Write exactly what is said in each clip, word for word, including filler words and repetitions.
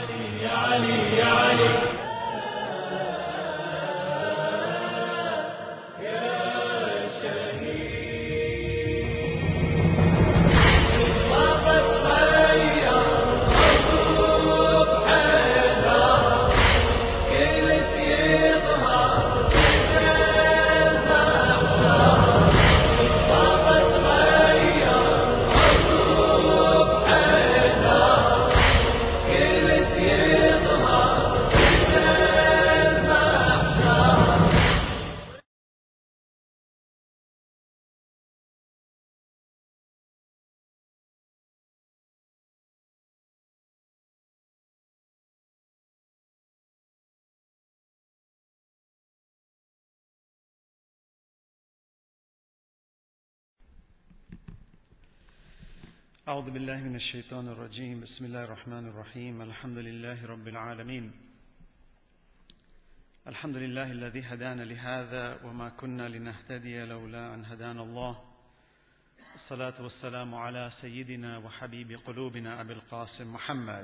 علي يا علي يا علي أعوذ بالله من الشيطان الرجيم بسم الله الرحمن الرحيم الحمد لله رب العالمين الحمد لله الذي هدانا لهذا وما كنا لنهتدي لولا أن هدانا الله الصلاة والسلام على سيدنا وحبيب قلوبنا أبي القاسم محمد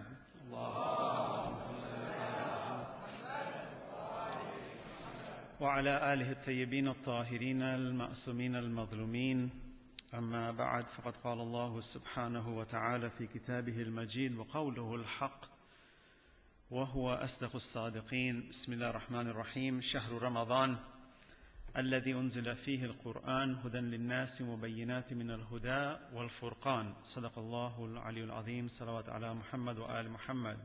وعلى آله الطيبين الطاهرين المأسومين المظلومين أما بعد فقد قال الله سبحانه وتعالى في كتابه المجيد وقوله الحق وهو أصدق الصادقين بسم الله الرحمن الرحيم شهر رمضان الذي أنزل فيه القرآن هدى للناس مبينات من الهدى والفرقان صدق الله العلي العظيم صلوات على محمد وآل محمد.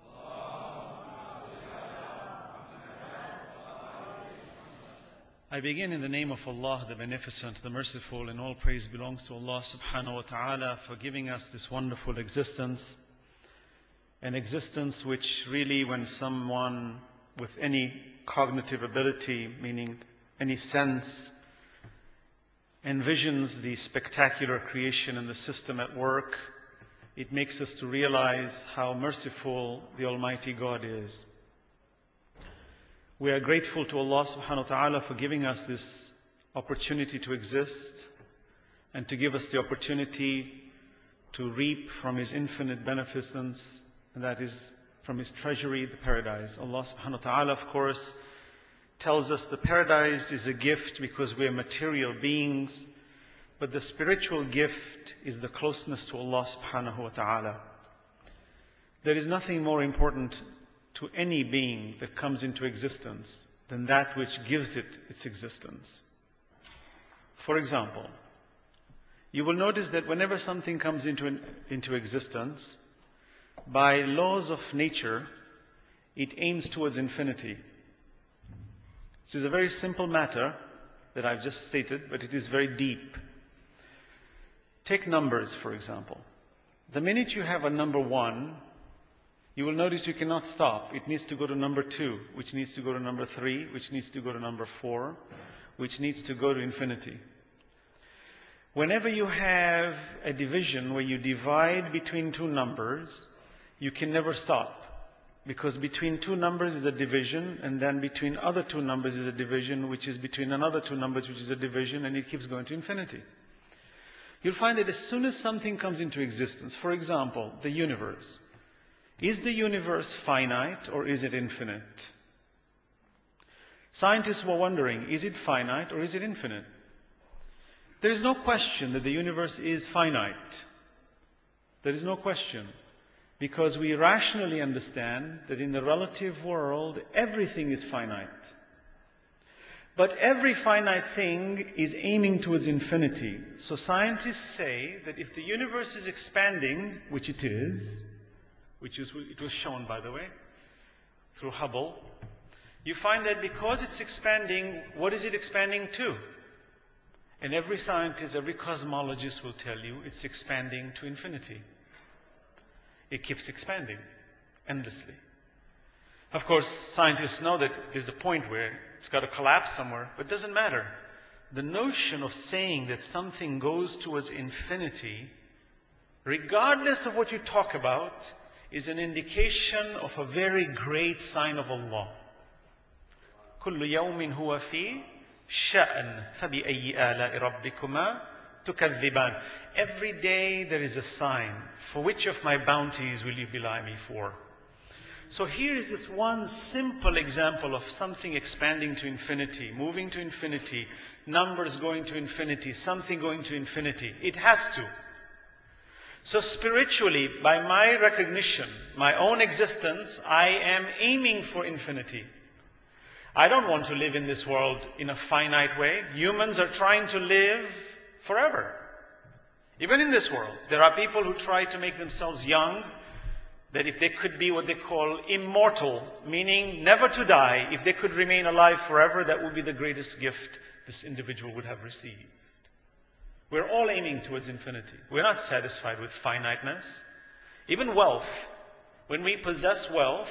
I begin in the name of Allah, the Beneficent, the Merciful, and all praise belongs to Allah subhanahu wa ta'ala for giving us this wonderful existence, an existence which really, when someone with any cognitive ability, meaning any sense, envisions the spectacular creation and the system at work, it makes us to realize how merciful the Almighty God is. We are grateful to Allah subhanahu wa ta'ala for giving us this opportunity to exist and to give us the opportunity to reap from His infinite beneficence, and that is from His treasury, the paradise. Allah subhanahu wa ta'ala, of course, tells us the paradise is a gift because we are material beings, but the spiritual gift is the closeness to Allah subhanahu wa ta'ala. There is nothing more important to any being that comes into existence than that which gives it its existence. For example, you will notice that whenever something comes into, an, into existence, by laws of nature, it aims towards infinity. This is a very simple matter that I've just stated, but it is very deep. Take numbers, for example. The minute you have a number one, you will notice you cannot stop. It needs to go to number two, which needs to go to number three, which needs to go to number four, which needs to go to infinity. Whenever you have a division where you divide between two numbers, you can never stop. Because between two numbers is a division, and then between other two numbers is a division, which is between another two numbers, which is a division, and it keeps going to infinity. You'll find that as soon as something comes into existence, for example, the universe, is the universe finite or is it infinite? Scientists were wondering, is it finite or is it infinite? There is no question that the universe is finite. There is no question. Because we rationally understand that in the relative world, everything is finite. But every finite thing is aiming towards infinity. So scientists say that if the universe is expanding, which it is, which is, it was shown, by the way, through Hubble, you find that because it's expanding, what is it expanding to? And every scientist, every cosmologist will tell you it's expanding to infinity. It keeps expanding endlessly. Of course, scientists know that there's a point where it's got to collapse somewhere, but it doesn't matter. The notion of saying that something goes towards infinity, regardless of what you talk about, is an indication of a very great sign of Allah. كل يوم هو في شأن فبأي آلاء ربكما تكذبان. Every day there is a sign. For which of my bounties will you belie me for? So here is this one simple example of something expanding to infinity, moving to infinity, numbers going to infinity, something going to infinity. It has to. So spiritually, by my recognition, my own existence, I am aiming for infinity. I don't want to live in this world in a finite way. Humans are trying to live forever. Even in this world, there are people who try to make themselves young, that if they could be what they call immortal, meaning never to die, if they could remain alive forever, that would be the greatest gift this individual would have received. We're all aiming towards infinity. We're not satisfied with finiteness. Even wealth, when we possess wealth,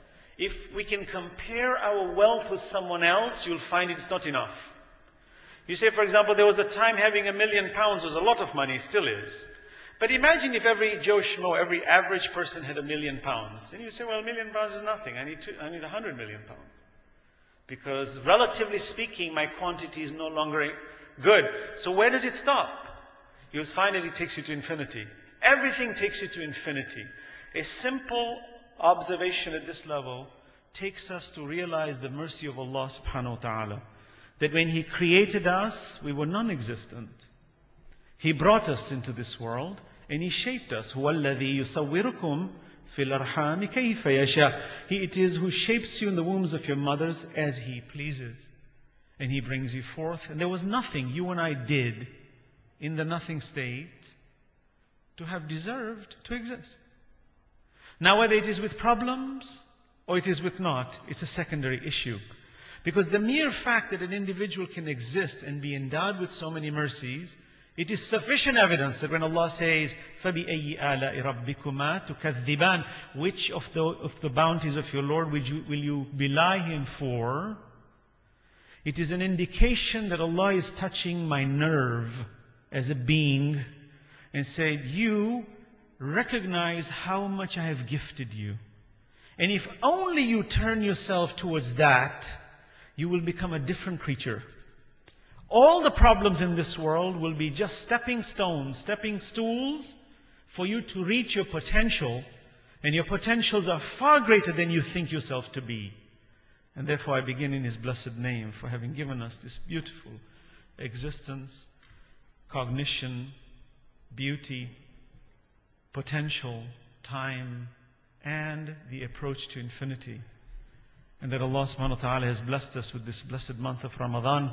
if we can compare our wealth with someone else, you'll find it's not enough. You say, for example, there was a time having a million pounds was a lot of money, still is. But imagine if every Joe Schmo, every average person had a million pounds. Then you say, well, a million pounds is nothing. I need, two, I need a hundred million pounds. Because relatively speaking, my quantity is no longer good. So where does it stop? You'll find that it takes you to infinity. Everything takes you to infinity. A simple observation at this level takes us to realize the mercy of Allah subhanahu wa ta'ala. That when He created us, we were non-existent. He brought us into this world and He shaped us. هُوَ الَّذِي يُصَوِّرُكُمْ فِي الْأَرْحَامِ كَيْفَ يَشَاءُ. He it is who shapes you in the wombs of your mothers as He pleases. And He brings you forth. And there was nothing you and I did in the nothing state to have deserved to exist. Now whether it is with problems or it is with not, it's a secondary issue. Because the mere fact that an individual can exist and be endowed with so many mercies, it is sufficient evidence that when Allah says, فَبِأَيِّ آلَاءِ رَبِّكُمَا تُكَذِّبَانِ, which of the, of the bounties of your Lord will you, will you belie Him for? It is an indication that Allah is touching my nerve as a being and said, you recognize how much I have gifted you. And if only you turn yourself towards that, you will become a different creature. All the problems in this world will be just stepping stones, stepping stools for you to reach your potential. And your potentials are far greater than you think yourself to be. And therefore I begin in His blessed name for having given us this beautiful existence, cognition, beauty, potential, time, and the approach to infinity. And that Allah subhanahu wa ta'ala has blessed us with this blessed month of Ramadan.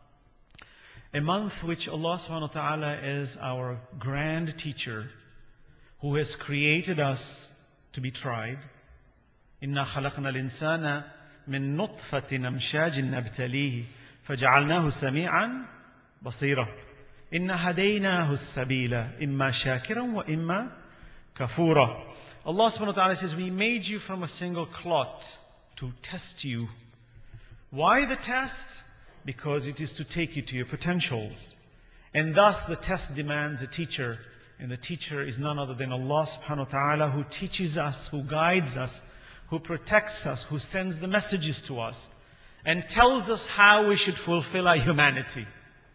A month which Allah subhanahu wa ta'ala is our grand teacher who has created us to be tried. إِنَّا خَلَقْنَا الْإِنسَانَ مِن نُطْفَةٍ أَمْشَاجٍ نَبْتَلِيهِ فَجَعَلْنَاهُ سَمِيعًا بَصِيرًا إِنَّا هَدَيْنَاهُ السَّبِيلَ إِمَّا شَاكِرًا وَإِمَّا كَفُورًا. Allah subhanahu wa ta'ala says, we made you from a single clot to test you. Why the test? Because it is to take you to your potentials. And thus the test demands a teacher. And the teacher is none other than Allah subhanahu wa ta'ala, who teaches us, who guides us, who protects us, who sends the messages to us, and tells us how we should fulfill our humanity.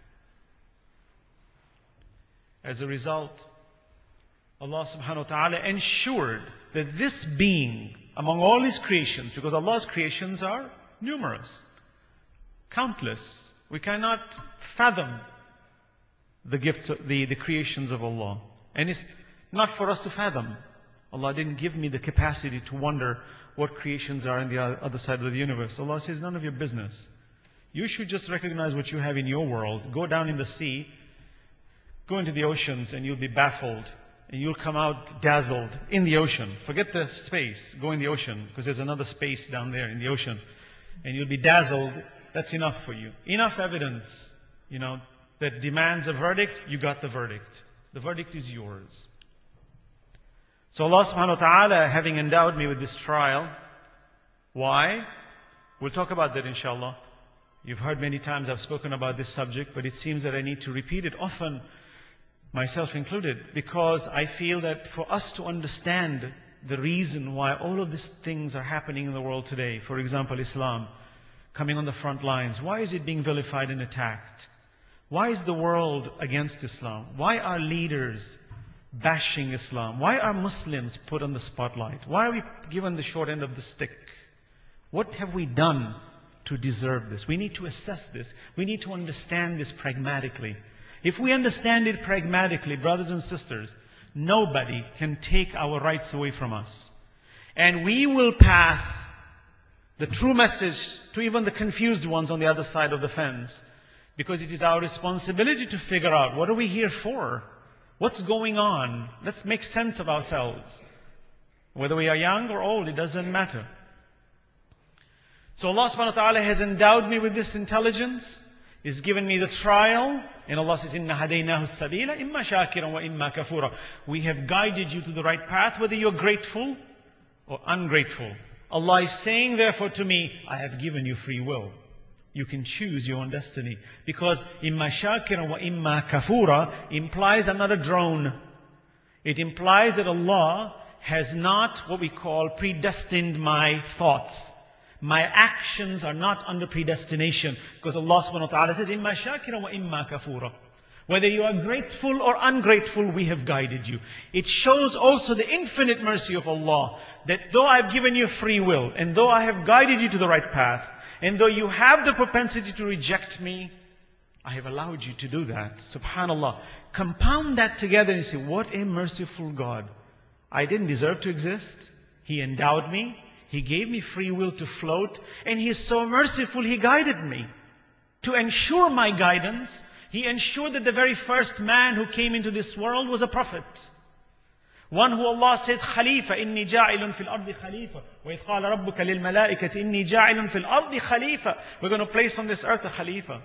As a result, Allah subhanahu wa ta'ala ensured that this being, among all His creations, because Allah's creations are numerous, countless. We cannot fathom the gifts, of, the, the creations of Allah. And it's not for us to fathom. Allah didn't give me the capacity to wonder what creations are in the other side of the universe. Allah says, none of your business. You should just recognize what you have in your world. Go down in the sea, go into the oceans, and you'll be baffled. And you'll come out dazzled in the ocean. Forget the space. Go in the ocean, because there's another space down there in the ocean. And you'll be dazzled. That's enough for you. Enough evidence, you know, that demands a verdict. You got the verdict. The verdict is yours. So Allah subhanahu wa ta'ala, having endowed me with this trial, why? We'll talk about that inshallah. You've heard many times I've spoken about this subject, but it seems that I need to repeat it often, myself included, because I feel that for us to understand the reason why all of these things are happening in the world today, for example, Islam, coming on the front lines, why is it being vilified and attacked? Why is the world against Islam? Why are leaders bashing Islam? Why are Muslims put on the spotlight? Why are we given the short end of the stick? What have we done to deserve this? We need to assess this. We need to understand this pragmatically. If we understand it pragmatically, brothers and sisters, nobody can take our rights away from us. And we will pass the true message to even the confused ones on the other side of the fence. Because it is our responsibility to figure out, what are we here for? What's going on? Let's make sense of ourselves. Whether we are young or old, it doesn't matter. So Allah subhanahu wa ta'ala has endowed me with this intelligence. He's given me the trial. And Allah says, إِنَّ هَدَيْنَاهُ السَّبِيلَ إِمَّا شَاكِرًا وَإِمَّا كَفُورًا. We have guided you to the right path, whether you're grateful or ungrateful. Allah is saying therefore to me, I have given you free will. You can choose your own destiny. Because إِمَّا شَاكِرًا وَإِمَّا كَفُورًا implies I'm not a drone. It implies that Allah has not what we call predestined my thoughts. My actions are not under predestination. Because Allah subhanahu wa ta'ala says, إِمَّا شَاكِرًا وَإِمَّا كَفُورًا. Whether you are grateful or ungrateful, we have guided you. It shows also the infinite mercy of Allah, that though I've given you free will, and though I have guided you to the right path, and though you have the propensity to reject me, I have allowed you to do that. Subhanallah. Compound that together and say, what a merciful God. I didn't deserve to exist. He endowed me. He gave me free will to float. And He is so merciful, He guided me. To ensure my guidance, He ensured that the very first man who came into this world was a prophet. One who Allah says, Khalifa, إِنِّي جَاعِلٌ فِي الْأَرْضِ خَلِيفَةً وَإِذْ قَالَ رَبُّكَ لِلْمَلَائِكَةِ إِنِّي جَاعِلٌ فِي الْأَرْضِ خَلِيفَةً. We're going to place on this earth a Khalifa.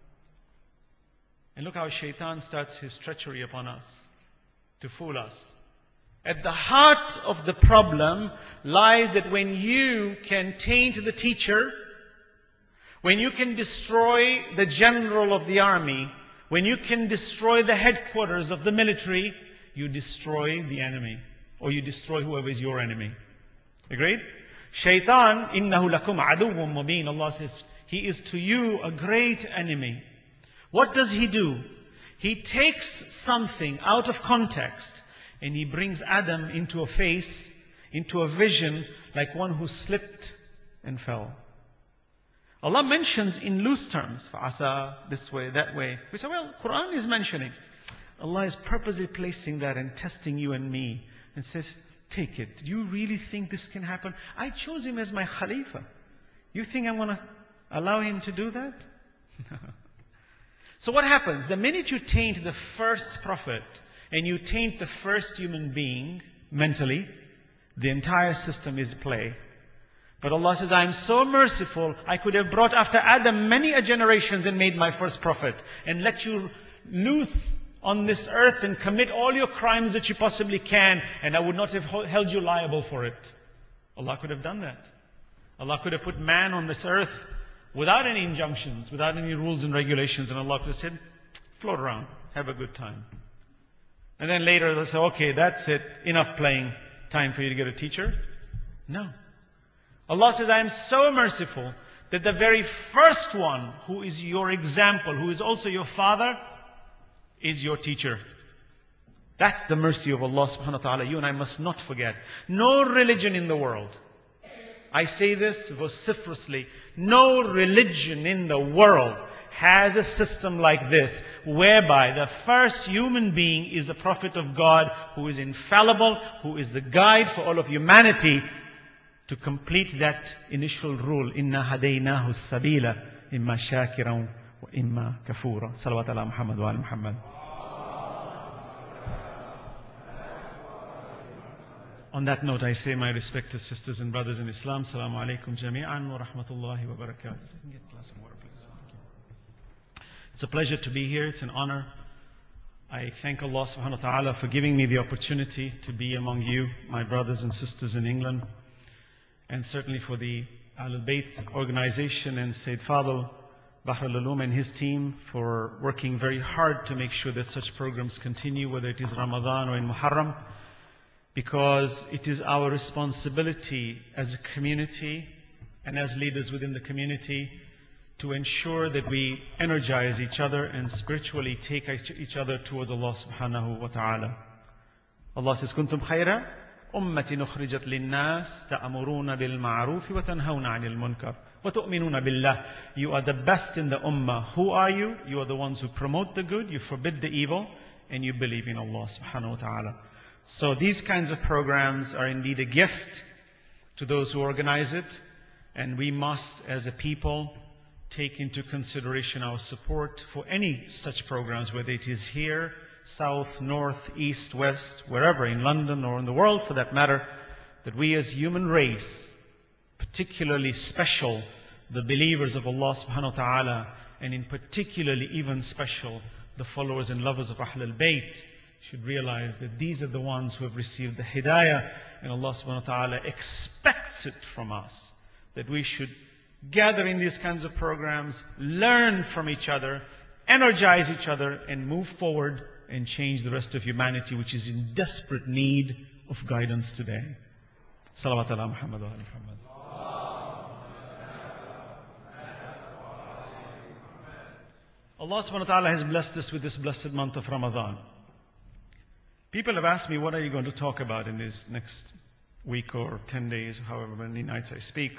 And look how Shaitan starts his treachery upon us, to fool us. At the heart of the problem lies that when you can taint the teacher, when you can destroy the general of the army, when you can destroy the headquarters of the military, you destroy the enemy, or you destroy whoever is your enemy. Agreed? Shaitan, innahu lakum aduwwun mubin. Allah says, he is to you a great enemy. What does he do? He takes something out of context, and he brings Adam into a face, into a vision, like one who slipped and fell. Allah mentions in loose terms, fa'asa, this way, that way. We say, well, Quran is mentioning. Allah is purposely placing that and testing you and me, and says, take it. Do you really think this can happen? I chose him as my Khalifa. You think I'm going to allow him to do that? So what happens? The minute you taint the first prophet, and you taint the first human being mentally, the entire system is play. But Allah says, I am so merciful, I could have brought after Adam many a generations and made my first prophet, and let you loose on this earth and commit all your crimes that you possibly can, and I would not have held you liable for it. Allah could have done that. Allah could have put man on this earth without any injunctions, without any rules and regulations, and Allah could have said, float around, have a good time. And then later they'll say, okay, that's it, enough playing, time for you to get a teacher. No. Allah says, I am so merciful that the very first one who is your example, who is also your father, is your teacher. That's the mercy of Allah subhanahu wa ta'ala. You and I must not forget. No religion in the world, I say this vociferously, no religion in the world has a system like this, whereby the first human being is the Prophet of God, who is infallible, who is the guide for all of humanity, to complete that initial rule. Inna hadaynahu sabila imma shakiran wa imma kafura. Salawat ala Muhammad wa ala Muhammad. On that note, I say my respected sisters and brothers in Islam, Assalamu alaikum jami'an wa rahmatullahi wa barakatuh. I can get a glass of water, please. It's a pleasure to be here. It's an honor. I thank Allah subhanahu wa ta'ala for giving me the opportunity to be among you, my brothers and sisters in England, and certainly for the Ahlul Bayt organization and Sayyid Fadl Bahr al-Ulum and his team for working very hard to make sure that such programs continue, whether it is Ramadan or in Muharram, because it is our responsibility as a community and as leaders within the community to ensure that we energize each other and spiritually take each other towards Allah subhanahu wa ta'ala. Allah says, كنتم خير أمة أخرجت للناس تأمرون بالمعروف وتنهون عن المنكر وتؤمنون بالله. You are the best in the ummah. Who are you? You are the ones who promote the good, you forbid the evil, and you believe in Allah subhanahu wa ta'ala. So these kinds of programs are indeed a gift to those who organize it, and we must, as a people, take into consideration our support for any such programs, whether it is here, south, north, east, west, wherever, in London or in the world for that matter, that we as human race, particularly special, the believers of Allah subhanahu wa ta'ala, and in particularly even special, the followers and lovers of Ahl al-Bayt, should realize that these are the ones who have received the hidayah, and Allah subhanahu wa ta'ala expects it from us, that we should gather in these kinds of programs, learn from each other, energize each other, and move forward and change the rest of humanity, which is in desperate need of guidance today. Salawat ala Muhammad wa ali Muhammad. Allah subhanahu wa ta'ala has blessed us with this blessed month of Ramadan. People have asked me, what are you going to talk about in this next week or ten days, however many nights I speak?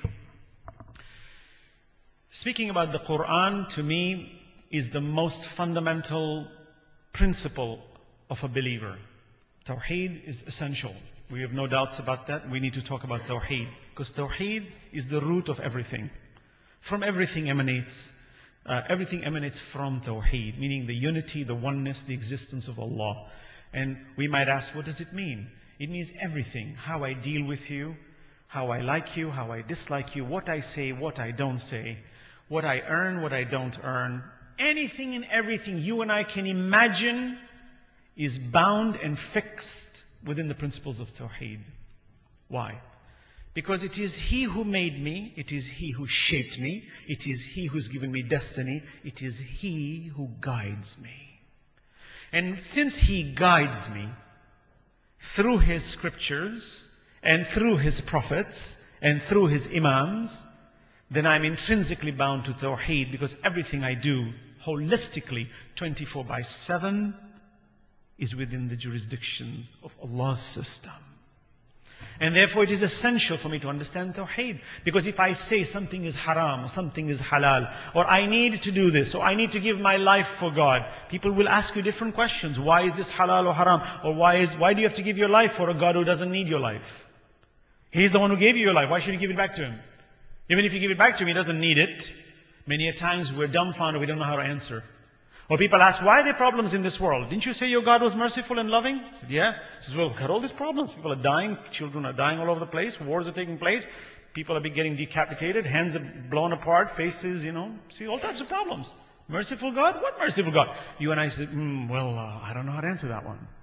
Speaking about the Quran, to me, is the most fundamental principle of a believer. Tawheed is essential. We have no doubts about that. We need to talk about Tawheed, because Tawheed is the root of everything. From everything emanates, uh, everything emanates from Tawheed, meaning the unity, the oneness, the existence of Allah. And we might ask, what does it mean? It means everything. How I deal with you, how I like you, how I dislike you, what I say, what I don't say, what I earn, what I don't earn. Anything and everything you and I can imagine is bound and fixed within the principles of Tawheed. Why? Because it is He who made me, it is He who shaped me, it is He who's given me destiny, it is He who guides me. And since He guides me through His scriptures and through His prophets and through His imams, then I'm intrinsically bound to Tawheed, because everything I do holistically, twenty-four by seven, is within the jurisdiction of Allah's system. And therefore it is essential for me to understand Tawheed. Because if I say something is haram, or something is halal, or I need to do this, or I need to give my life for God, people will ask you different questions. Why is this halal or haram? Or why is why do you have to give your life for a God who doesn't need your life? He's the one who gave you your life. Why should you give it back to Him? Even if you give it back to Him, He doesn't need it. Many a times we're dumbfounded, we don't know how to answer. Or people ask, why are there problems in this world? Didn't you say your God was merciful and loving? I said, yeah. He says, well, we've got all these problems. People are dying, children are dying all over the place, wars are taking place, people are getting decapitated, hands are blown apart, faces, you know, see all types of problems. Merciful God? What merciful God? You and I said, mm, well, uh, I don't know how to answer that one.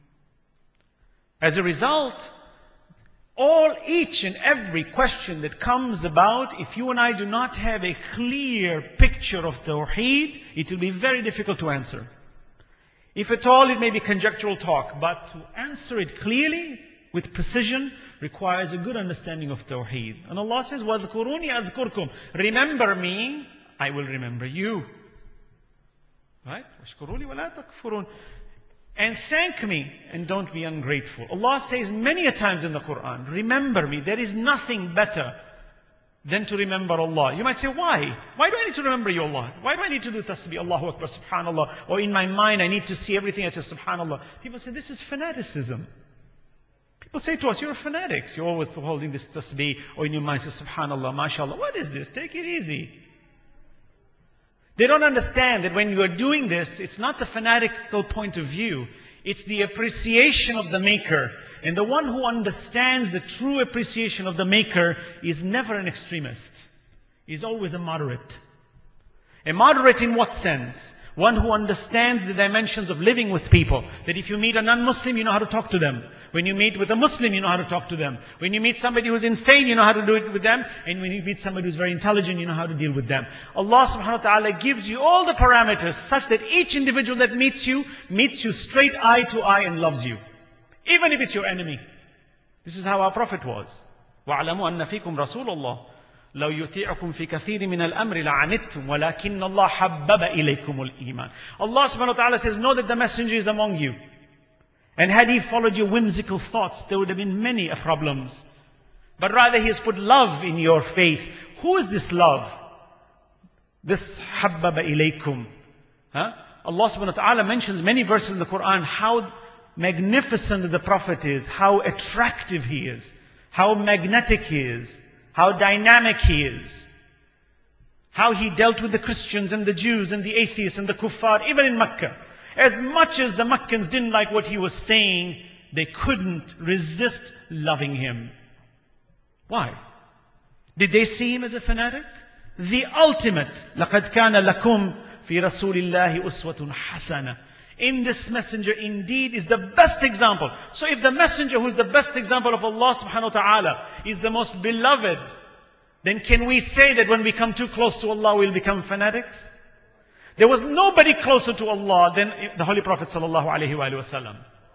As a result, all, each and every question that comes about, if you and I do not have a clear picture of Tawheed, it will be very difficult to answer. If at all, it may be conjectural talk, but to answer it clearly, with precision, requires a good understanding of Tawheed. And Allah says, وَاذْكُرُونِي أَذْكُرْكُمْ. Remember me, I will remember you. Right? وَاشْكُرُوا لِي وَلَا تَكْفُرُونَ. And thank me, and don't be ungrateful. Allah says many a times in the Quran, remember me. There is nothing better than to remember Allah. You might say, why? Why do I need to remember you, Allah? Why do I need to do tasbih, Allahu Akbar, subhanallah? Or in my mind, I need to see everything that says subhanallah. People say, this is fanaticism. People say to us, you're fanatics. You're always holding this tasbih, or in your mind says subhanallah, mashallah. What is this? Take it easy. They don't understand that when you are doing this, it's not the fanatical point of view. It's the appreciation of the Maker. And the one who understands the true appreciation of the Maker is never an extremist. He's always a moderate. A moderate in what sense? One who understands the dimensions of living with people. That if you meet a non-Muslim, you know how to talk to them. When you meet with a Muslim, you know how to talk to them. When you meet somebody who's insane, you know how to do it with them. And when you meet somebody who's very intelligent, you know how to deal with them. Allah subhanahu wa ta'ala gives you all the parameters such that each individual that meets you, meets you straight eye to eye and loves you. Even if it's your enemy. This is how our Prophet was. وَاعْلَمُوا أَنَّ فِيكُمْ رَسُولَ اللَّهِ لو يطيعكم في كثير من الأمر لعنتم ولكن الله حبب إليكم الإيمان. Allah subhanahu wa ta'ala says, know that the messenger is among you. And had he followed your whimsical thoughts, there would have been many problems. But rather he has put love in your faith. Who is this love? This habbaba ilaykum. Huh? Allah subhanahu wa ta'ala mentions many verses in the Quran how magnificent the Prophet is, how attractive he is, how magnetic he is, how dynamic he is, how he dealt with the Christians and the Jews and the atheists and the kuffar, even in Mecca. As much as the Meccans didn't like what he was saying, they couldn't resist loving him. Why? Did they see him as a fanatic? The ultimate, لَقَدْ كَانَ لَكُمْ فِي رَسُولِ اللَّهِ أُسْوَةٌ حَسَنَةٌ. In this messenger indeed is the best example. So if the messenger who is the best example of Allah subhanahu wa ta'ala is the most beloved, then can we say that when we come too close to Allah we'll become fanatics? There was nobody closer to Allah than the Holy Prophet sallallahu alaihi wasallam.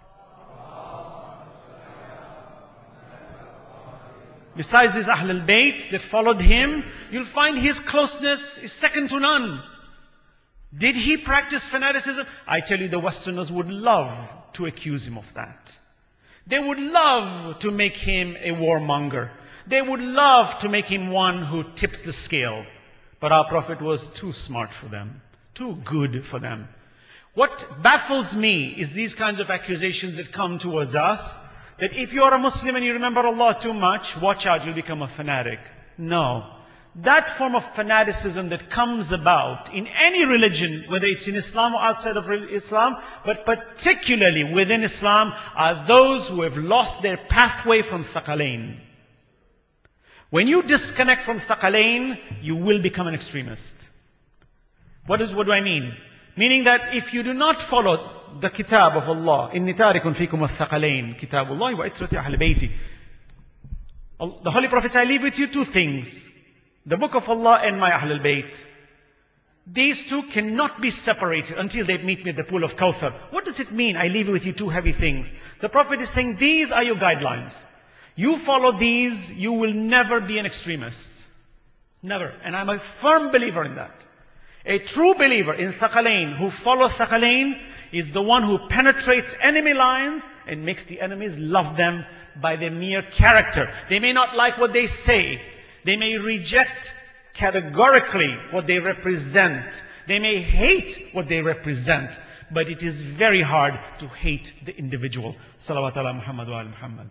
Besides his Ahl al-Bayt that followed him, you'll find his closeness is second to none. Did he practice fanaticism? I tell you, the Westerners would love to accuse him of that. They would love to make him a warmonger. They would love to make him one who tips the scale. But our Prophet was too smart for them, too good for them. What baffles me is these kinds of accusations that come towards us, that if you are a Muslim and you remember Allah too much, watch out, you'll become a fanatic. No. That form of fanaticism that comes about in any religion, whether it's in Islam or outside of Islam, but particularly within Islam, are those who have lost their pathway from Thaqalain. When you disconnect from Thaqalain, you will become an extremist. What is, what do I mean? Meaning that if you do not follow the kitab of Allah, إِنِّي تَارِكٌ فِيكُمُ الثَّقَلَيْنِ كِتَابُ اللَّهِ وَإِتْرَةِ أَهْلِ بَيْتِي. The Holy Prophet said, I leave with you two things. The book of Allah and my Ahl al-Bayt. These two cannot be separated until they meet me at the pool of Kawthar. What does it mean, I leave with you two heavy things? The Prophet is saying, these are your guidelines. You follow these, you will never be an extremist. Never. And I'm a firm believer in that. A true believer in Thaqalain, who follows Thaqalain, is the one who penetrates enemy lines and makes the enemies love them by their mere character. They may not like what they say. They may reject categorically what they represent. They may hate what they represent. But it is very hard to hate the individual. Salawat ala Muhammad wa ala Muhammad.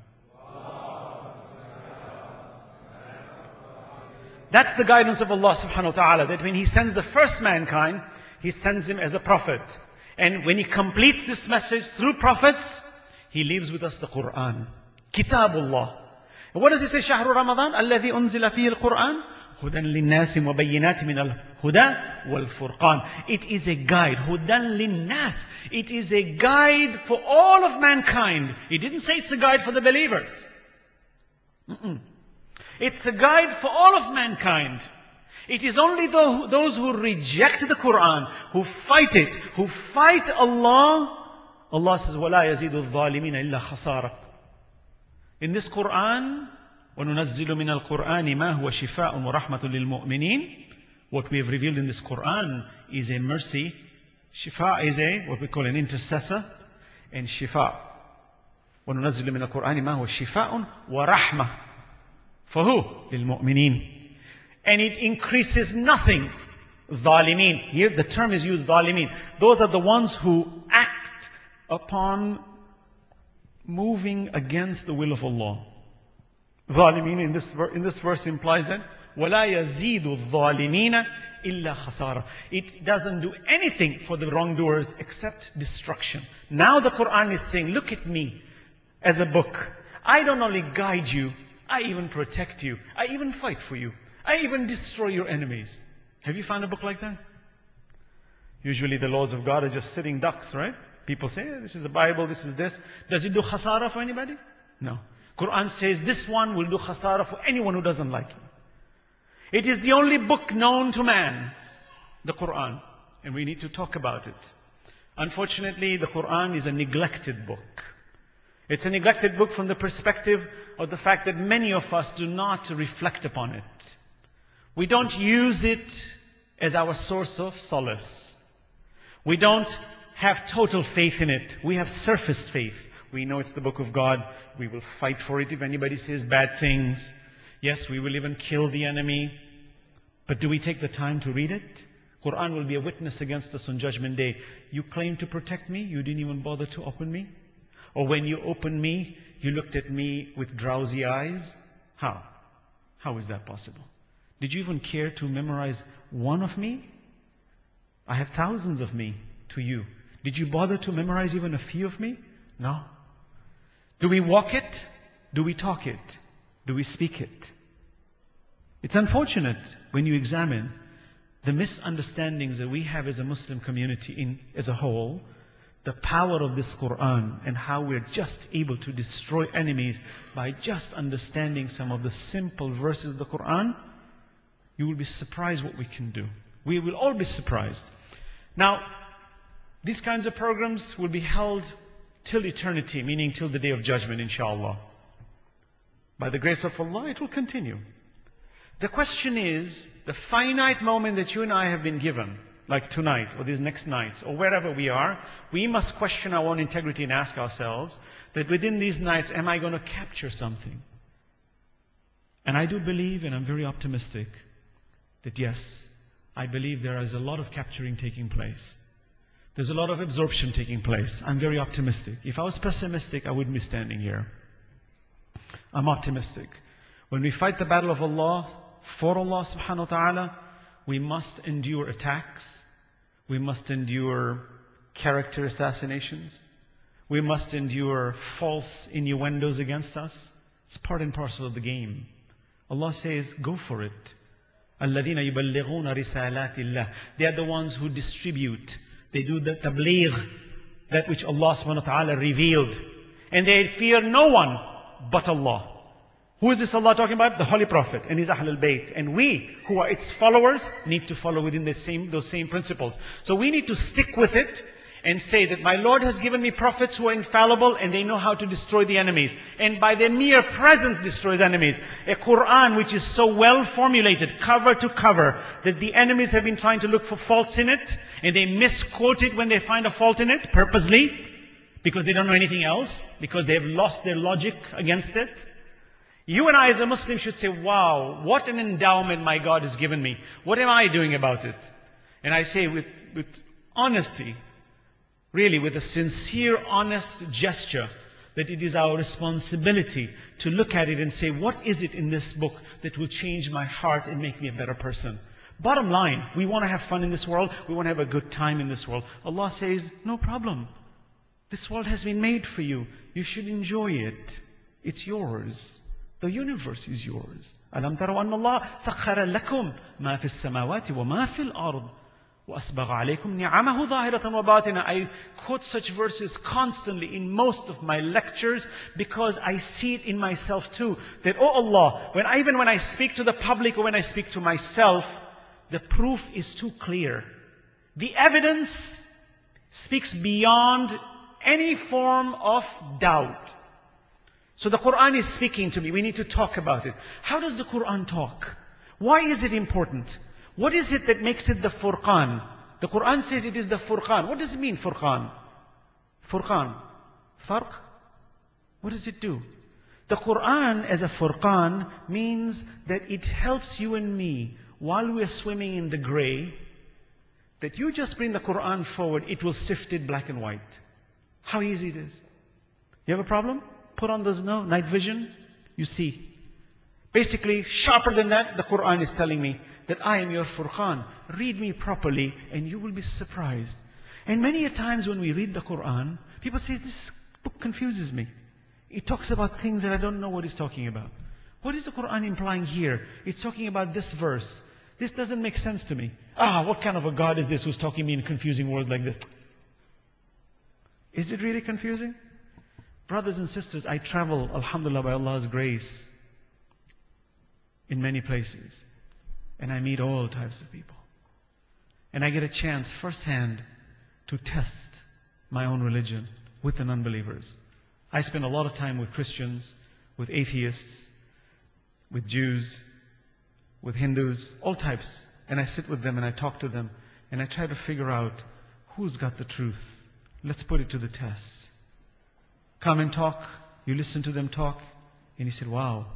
That's the guidance of Allah subhanahu wa ta'ala, that when He sends the first mankind, He sends him as a prophet. And when He completes this message through prophets, He leaves with us the Quran. Kitabullah. And what does He say? شهر رمضان الذي أنزل فيه القرآن هدى للناس وبينات من الهدى والفرقان. It is a guide. هدى للناس. It is a guide for all of mankind. He didn't say it's a guide for the believers. Mm-mm. It's a guide for all of mankind. It is only those who reject the Quran, who fight it, who fight Allah. Allah says, وَلَا يَزِيدُ الظَّالِمِينَ إِلَّا خَسَارًا. In this Quran, وَنُنَزِّلُ مِنَ الْقُرْآنِ مَا هُوَ شِفَاءٌ وَرَحْمَةٌ لِلْمُؤْمِنِينَ. What we have revealed in this Quran is a mercy. Shifa is a, what we call an intercessor. And shifa. وَنُنَزِّلُ مِنَ الْقُرْآنِ مَا هُوَ شِفَاءٌ وَرَحْمَةٌ. For who? لِلْمُؤْمِنِينَ. And it increases nothing. ظالمين. Here the term is used, ظالمين. Those are the ones who act upon moving against the will of Allah. ظالمين in this, in this verse implies that وَلَا يَزِيدُ الظَّالِمِينَ إِلَّا خَسَارًا. It doesn't do anything for the wrongdoers except destruction. Now the Quran is saying, look at me as a book. I don't only guide you, I even protect you. I even fight for you. I even destroy your enemies. Have you found a book like that? Usually the laws of God are just sitting ducks, right? People say, hey, this is the Bible, this is this. Does it do khasara for anybody? No. Quran says this one will do khasara for anyone who doesn't like it. It is the only book known to man, the Quran. And we need to talk about it. Unfortunately, the Quran is a neglected book. It's a neglected book from the perspective of the fact that many of us do not reflect upon it. We don't use it as our source of solace. We don't have total faith in it. We have surface faith. We know it's the book of God. We will fight for it if anybody says bad things. Yes, we will even kill the enemy. But do we take the time to read it? Quran will be a witness against us on Judgment Day. You claim to protect me, you didn't even bother to open me? Or when you opened me, you looked at me with drowsy eyes? How? How is that possible? Did you even care to memorize one of me? I have thousands of me to you. Did you bother to memorize even a few of me? No. Do we walk it? Do we talk it? Do we speak it? It's unfortunate when you examine the misunderstandings that we have as a Muslim community in, as a whole, the power of this Quran and how we're just able to destroy enemies by just understanding some of the simple verses of the Quran. You will be surprised what we can do. We will all be surprised. Now, these kinds of programs will be held till eternity, meaning till the Day of Judgment, inshallah. By the grace of Allah, it will continue. The question is, the finite moment that you and I have been given, like tonight or these next nights or wherever we are, we must question our own integrity and ask ourselves that within these nights, am I going to capture something? And I do believe, and I'm very optimistic, that yes, I believe there is a lot of capturing taking place. There's a lot of absorption taking place. I'm very optimistic. If I was pessimistic, I wouldn't be standing here. I'm optimistic. When we fight the battle of Allah, for Allah subhanahu wa ta'ala, we must endure attacks. We must endure character assassinations. We must endure false innuendos against us. It's part and parcel of the game. Allah says, go for it. الَّذِينَ يُبَلِّغُونَ رِسَالَاتِ اللَّهِ. They are the ones who distribute. They do the tabligh, that which Allah subhanahu wa ta'ala revealed. And they fear no one but Allah. Who is this Allah talking about? The Holy Prophet and his Ahlul Bayt. And we, who are its followers, need to follow within the same, those same principles. So we need to stick with it and say that my Lord has given me prophets who are infallible and they know how to destroy the enemies. And by their mere presence destroys enemies. A Quran which is so well formulated, cover to cover, that the enemies have been trying to look for faults in it, and they misquote it when they find a fault in it, purposely, because they don't know anything else, because they have lost their logic against it. You and I as a Muslim should say, wow, what an endowment my God has given me. What am I doing about it? And I say with, with honesty, really with a sincere, honest gesture, that it is our responsibility to look at it and say, what is it in this book that will change my heart and make me a better person? Bottom line, we want to have fun in this world. We want to have a good time in this world. Allah says, no problem. This world has been made for you. You should enjoy it. It's yours. The universe is yours. أَلَمْ تَرَوْا أَنَّ اللَّهَ سَخَّرَ لَكُمْ مَا فِي السَّمَاوَاتِ وَمَا فِي الْأَرْضِ وَأَسْبَغَ عَلَيْكُمْ نِعَمَهُ ظَاهِرَةً وَبَاطِنًا. I quote such verses constantly in most of my lectures because I see it in myself too. That, oh Allah, when I, even when I speak to the public or when I speak to myself, the proof is too clear. The evidence speaks beyond any form of doubt. So the Quran is speaking to me. We need to talk about it. How does the Quran talk? Why is it important? What is it that makes it the Furqan? The Quran says it is the Furqan. What does it mean, Furqan? Furqan. Farq? What does it do? The Quran as a Furqan means that it helps you and me while we're swimming in the gray, that you just bring the Quran forward, it will sift it black and white. How easy it is. You have a problem? Put on those no, night vision, you see. Basically, sharper than that, the Quran is telling me that I am your Furqan. Read me properly and you will be surprised. And many a times when we read the Quran, people say, this book confuses me. It talks about things that I don't know what it's talking about. What is the Quran implying here? It's talking about this verse. This doesn't make sense to me. Ah, what kind of a God is this who's talking to me in confusing words like this? Is it really confusing? Brothers and sisters, I travel, alhamdulillah, by Allah's grace, in many places. And I meet all types of people. And I get a chance firsthand to test my own religion with the non-believers. I spend a lot of time with Christians, with atheists, with Jews, with Hindus, all types. And I sit with them and I talk to them. And I try to figure out who's got the truth. Let's put it to the test. come and talk. You listen to them talk. And he said, wow,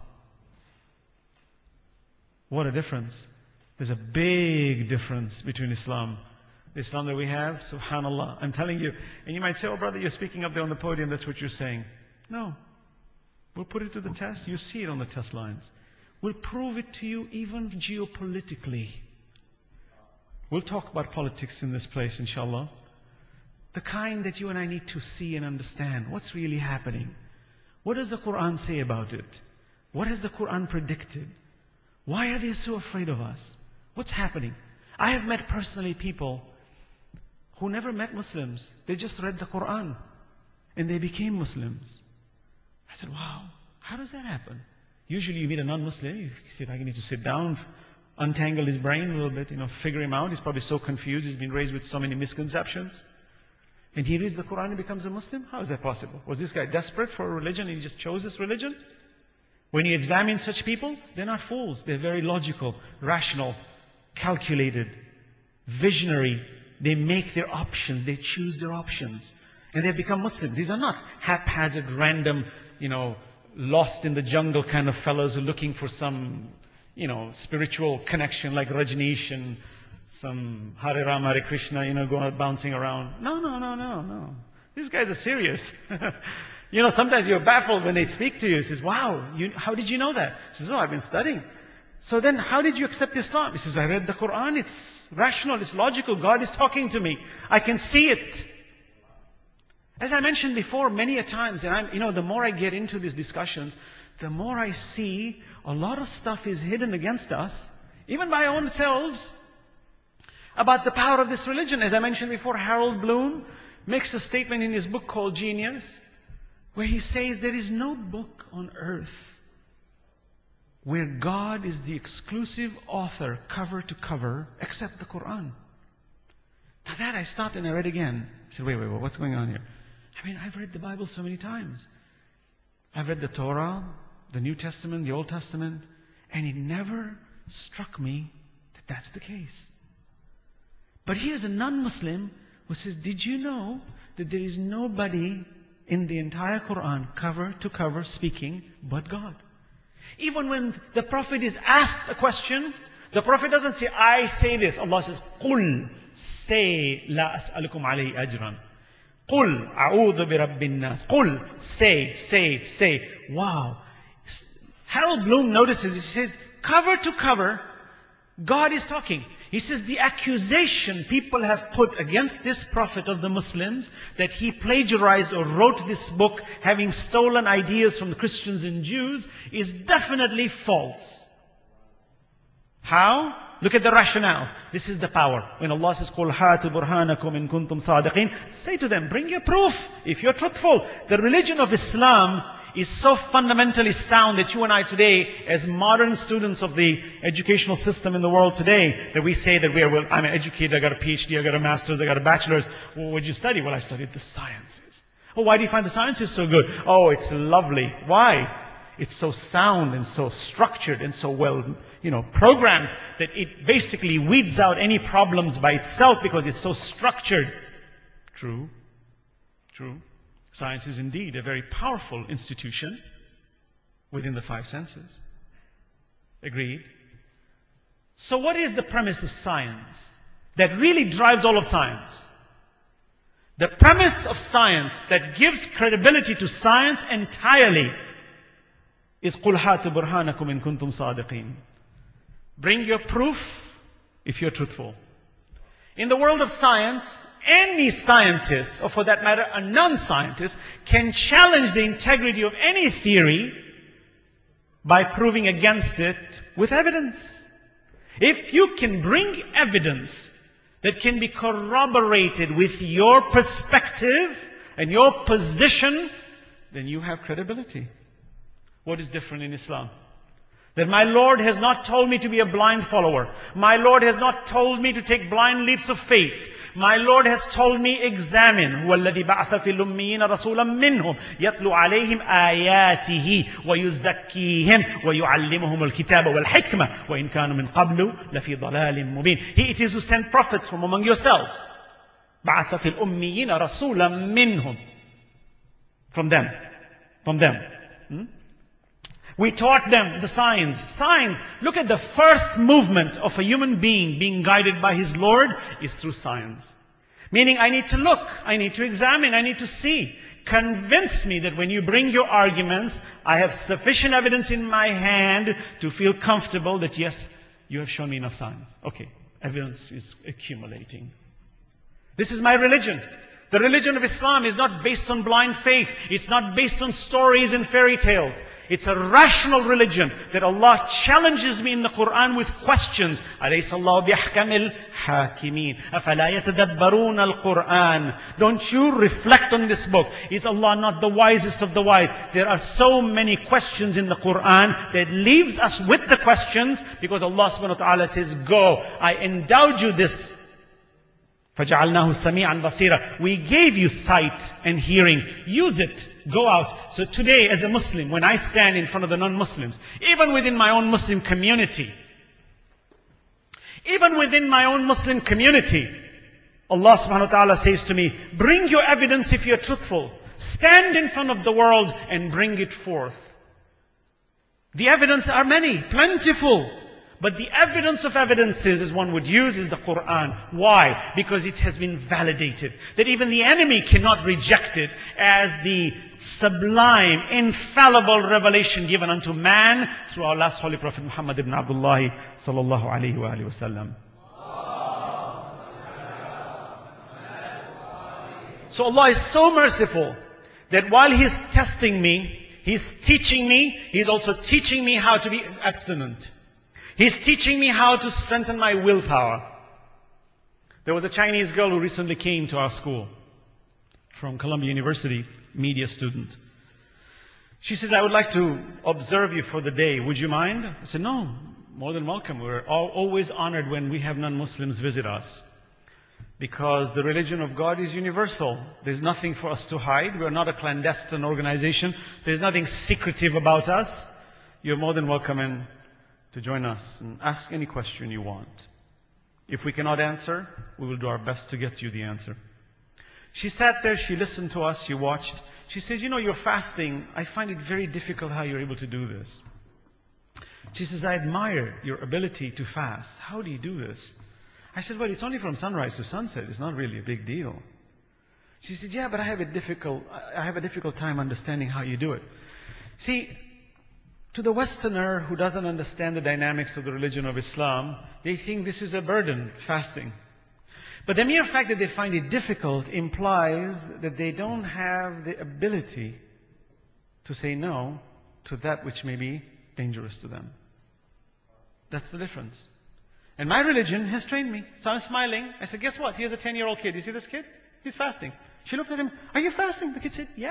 what a difference. There's a big difference between Islam. The Islam that we have, subhanAllah. I'm telling you. And you might say, oh brother, you're speaking up there on the podium, that's what you're saying. No. We'll put it to the test. You see it on the test lines. We'll prove it to you even geopolitically. We'll talk about politics in this place, inshallah. The kind that you and I need to see and understand. What's really happening? What does the Quran say about it? What has the Quran predicted? Why are they so afraid of us? What's happening? I have met personally people who never met Muslims. They just read the Quran and they became Muslims. I said, wow, how does that happen? Usually you meet a non-Muslim, you see, I need to sit down, untangle his brain a little bit, you know, figure him out. He's probably so confused. He's been raised with so many misconceptions. And he reads the Quran and becomes a Muslim? How is that possible? Was this guy desperate for a religion and he just chose this religion? When you examine such people, they're not fools. They're very logical, rational, calculated, visionary. They make their options. They choose their options. And they become Muslims. These are not haphazard, random, you know, lost in the jungle kind of fellows who are looking for some, you know, spiritual connection like Rajneesh and some Hare Rama, Hare Krishna, you know, going bouncing around. No, no, no, no, no. These guys are serious. You know, sometimes you're baffled when they speak to you. He says, wow, you, how did you know that? He says, oh, I've been studying. So then how did you accept Islam? He says, I read the Quran. It's rational. It's logical. God is talking to me. I can see it. As I mentioned before many a times, and I'm, you know, the more I get into these discussions, the more I see a lot of stuff is hidden against us, even by our own selves, about the power of this religion. As I mentioned before, Harold Bloom makes a statement in his book called Genius, where he says there is no book on earth where God is the exclusive author, cover to cover, except the Quran. Now that I stopped and I read again. I said, wait, wait, wait, what's going on here? I mean, I've read the Bible so many times. I've read the Torah, the New Testament, the Old Testament, and it never struck me that that's the case. But here's a non-Muslim who says, did you know that there is nobody in the entire Quran, cover to cover, speaking, but God? Even when the Prophet is asked a question, the Prophet doesn't say, I say this. Allah says, قُلْ say, لَا أَسْأَلُكُمْ عَلَيْهِ أَجْرًا. قُلْ أَعُوذُ بِرَبِّ النَّاسِ. قُلْ say, say, say. Wow. Harold Bloom notices, he says, cover to cover, God is talking. He says the accusation people have put against this prophet of the Muslims, that he plagiarized or wrote this book having stolen ideas from the Christians and Jews, is definitely false. How? Look at the rationale. This is the power. When Allah says, قُلْ هَاتُ بُرْهَانَكُمْ إِن كُنْتُمْ صَادِقِينَ, say to them, bring your proof if you're truthful. The religion of Islam is so fundamentally sound that you and I today, as modern students of the educational system in the world today, that we say that we are, well, I'm an educator, I got a PhD, I got a master's, I got a bachelor's. Well, what did you study? Well, I studied the sciences. Oh, why do you find the sciences so good? Oh, it's lovely. Why? It's so sound and so structured and so well, you know, programmed that it basically weeds out any problems by itself because it's so structured. True. True. Science is indeed a very powerful institution within the five senses. Agreed? So what is the premise of science that really drives all of science? The premise of science that gives credibility to science entirely is قُلْ هَاتُ بُرْهَانَكُمْ إِن كُنْتُمْ صَادِقِينَ. Bring your proof if you're truthful. In the world of science, any scientist, or for that matter, a non-scientist, can challenge the integrity of any theory by proving against it with evidence. If you can bring evidence that can be corroborated with your perspective and your position, then you have credibility. What is different in Islam? That my Lord has not told me to be a blind follower. My Lord has not told me to take blind leaps of faith. My Lord has told me, examine. هُوَ الَّذِي بَعَثَ فِي الْأُمِّيِّينَ رَسُولًا مِّنْهُمْ يَتْلُو عَلَيْهِمْ آيَاتِهِ وَيُزَكِّيهِمْ وَيُعَلِّمُهُمُ الْكِتَابَ وَالْحِكْمَةَ وَإِنْ كَانُوا مِنْ قَبْلُ لَفِي ضَلَالٍ مُبِينٍ. He it is who sent prophets from among yourselves. بَعَثَ فِي الْأُمِّيِّينَ رَسُولًا مِّنْهُمْ. From them. From them. Hmm? We taught them the signs. Signs. Look at the first movement of a human being being guided by his Lord is through signs. Meaning I need to look, I need to examine, I need to see. Convince me that when you bring your arguments, I have sufficient evidence in my hand to feel comfortable that yes, you have shown me enough signs. Okay, evidence is accumulating. This is my religion. The religion of Islam is not based on blind faith. It's not based on stories and fairy tales. It's a rational religion that Allah challenges me in the Quran with questions. أَلَيْسَ اللَّهُ بِأَحْكَمِ الْحَاكِمِينَ أَفَلَا يَتَدَبَّرُونَ الْقُرْآنَ Don't you reflect on this book? Is Allah not the wisest of the wise? There are so many questions in the Quran that leaves us with the questions because Allah subhanahu wa ta'ala says, go, I endowed you this. فَجَعَلْنَاهُ سَمِيعًا بَصِيرًا We gave you sight and hearing. Use it. Go out. So today, as a Muslim, when I stand in front of the non-Muslims, even within my own Muslim community, even within my own Muslim community, Allah subhanahu wa ta'ala says to me, bring your evidence if you're truthful. Stand in front of the world and bring it forth. The evidence are many, plentiful. But the evidence of evidences, as one would use, is the Quran. Why? Because it has been validated. That even the enemy cannot reject it as the sublime, infallible revelation given unto man through our last Holy Prophet Muhammad ibn Abdullah sallallahu alayhi wa alihi wa sallam. So Allah is so merciful that while He's testing me, He's teaching me, He's also teaching me how to be abstinent. He's teaching me how to strengthen my willpower. There was a Chinese girl who recently came to our school from Columbia University, media student. She says, I would like to observe you for the day. Would you mind? I said, no, more than welcome. We're all, always honored when we have non-Muslims visit us. Because the religion of God is universal. There's nothing for us to hide. We're not a clandestine organization. There's nothing secretive about us. You're more than welcome in to join us and ask any question you want. If we cannot answer, we will do our best to get you the answer. She sat there, she listened to us, she watched. She says, you know, you're fasting. I find it very difficult how you're able to do this. She says, I admire your ability to fast. How do you do this? I said, well, it's only from sunrise to sunset. It's not really a big deal. She said, yeah, but I have a difficult, I have a difficult time understanding how you do it. See, to the Westerner who doesn't understand the dynamics of the religion of Islam, they think this is a burden, fasting. But the mere fact that they find it difficult implies that they don't have the ability to say no to that which may be dangerous to them. That's the difference. And my religion has trained me. So I'm smiling. I said, guess what? Here's a ten-year-old kid. You see this kid? He's fasting. She looked at him. Are you fasting? The kid said, yeah.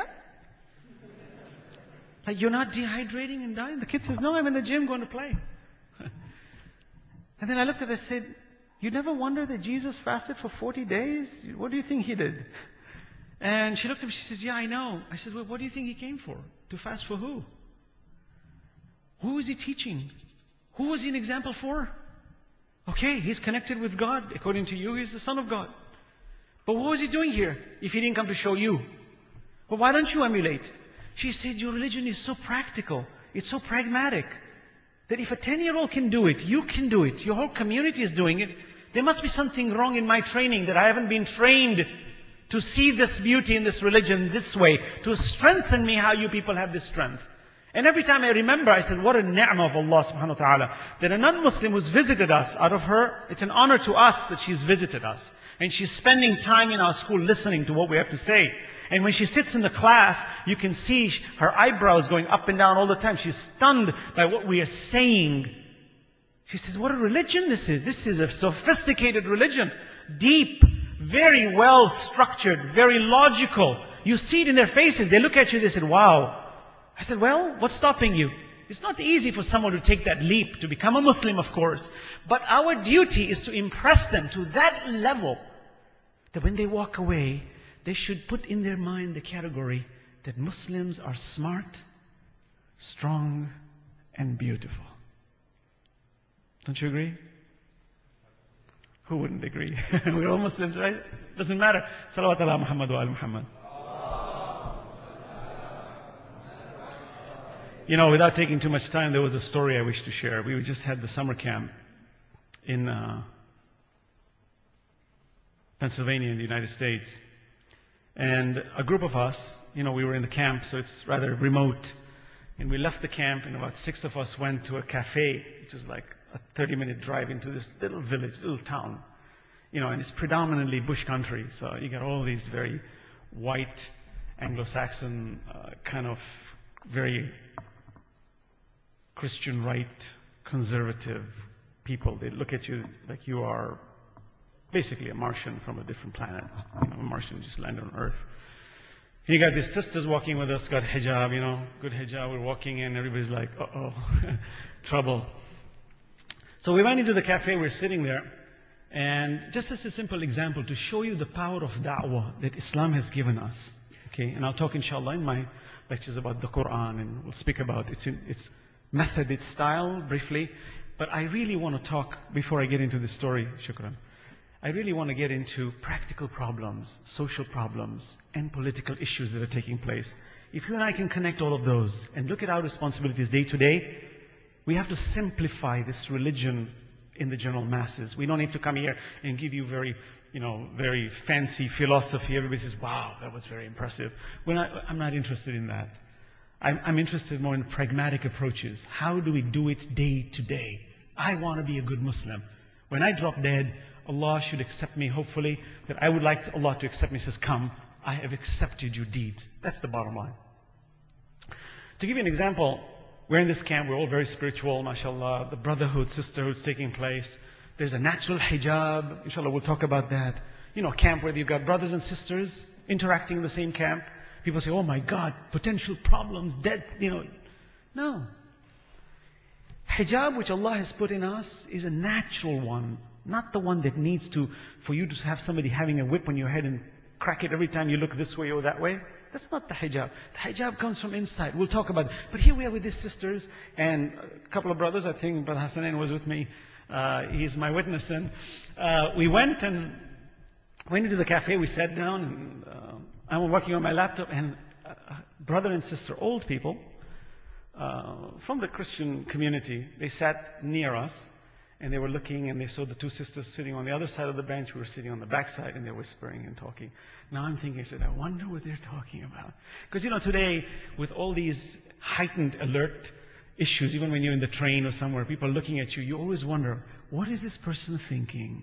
Like, you're not dehydrating and dying? The kid says, no, I'm in the gym going to play. And then I looked at her and said, you never wonder that Jesus fasted for forty days? What do you think He did? And she looked at me, she says, yeah, I know. I said, well, what do you think He came for? To fast for who? Who was He teaching? Who was He an example for? Okay, He's connected with God. According to you, He's the Son of God. But what was He doing here if He didn't come to show you? Well, why don't you emulate? She said, your religion is so practical. It's so pragmatic. That if a ten-year-old can do it, you can do it. Your whole community is doing it. There must be something wrong in my training that I haven't been trained to see this beauty in this religion this way. To strengthen me how you people have this strength. And every time I remember, I said, what a ni'mah of Allah subhanahu wa ta'ala. That a non-Muslim who's visited us, out of her, it's an honor to us that she's visited us. And she's spending time in our school listening to what we have to say. And when she sits in the class, you can see her eyebrows going up and down all the time. She's stunned by what we are saying. She says, what a religion this is. This is a sophisticated religion. Deep, very well structured, very logical. You see it in their faces. They look at you, they said, wow. I said, well, what's stopping you? It's not easy for someone to take that leap, to become a Muslim, of course. But our duty is to impress them to that level that when they walk away, they should put in their mind the category that Muslims are smart, strong, and beautiful. Don't you agree? Who wouldn't agree? We're all Muslims, right? Doesn't matter. Salawat ala Muhammad wa ala Muhammad. you know, without taking too much time, there was a story I wish to share. We just had the summer camp in uh, Pennsylvania in the United States. And a group of us, you know, we were in the camp, so it's rather remote. And we left the camp, and about six of us went to a cafe, which is like a thirty-minute drive into this little village, little town. You know, and it's predominantly bush country, so you got all these very white, Anglo-Saxon, uh, kind of very Christian right, conservative people. They look at you like you are basically a Martian from a different planet. You know, a Martian just landed on Earth. And you got these sisters walking with us, got hijab, you know, good hijab. We're walking in, everybody's like, uh-oh, trouble. So we went into the cafe, we're sitting there, and just as a simple example to show you the power of da'wah that Islam has given us. Okay, and I'll talk inshallah in my lectures about the Quran, and we'll speak about its, its method, its style briefly. But I really want to talk, before I get into the story, shukran, I really want to get into practical problems, social problems, and political issues that are taking place. If you and I can connect all of those and look at our responsibilities day to day, we have to simplify this religion in the general masses. We don't need to come here and give you very, you know, very fancy philosophy. Everybody says, wow, that was very impressive. We're not, I'm not interested in that. I'm, I'm interested more in pragmatic approaches. How do we do it day to day? I want to be a good Muslim. When I drop dead, Allah should accept me, hopefully, that I would like Allah to accept me. He says, come, I have accepted your deeds. That's the bottom line. To give you an example, we're in this camp, we're all very spiritual, mashallah, the brotherhood, sisterhood's taking place. There's a natural hijab, inshallah we'll talk about that. You know, a camp where you've got brothers and sisters interacting in the same camp. People say, oh my God, potential problems, death, you know. No. Hijab, which Allah has put in us, is a natural one. Not the one that needs to, for you to have somebody having a whip on your head and crack it every time you look this way or that way. That's not the hijab. The hijab comes from inside. We'll talk about it. But here we are with these sisters and a couple of brothers. I think Brother Hassanin was with me. Uh, he's my witness. And uh, we went and went into the cafe. We sat down and uh, I'm working on my laptop. And uh, brother and sister, old people uh, from the Christian community, they sat near us. And they were looking and they saw the two sisters sitting on the other side of the bench. We were sitting on the back side and they're whispering and talking. Now I'm thinking, I said, I wonder what they're talking about. Because you know, today, with all these heightened alert issues, even when you're in the train or somewhere, people are looking at you, you always wonder, what is this person thinking?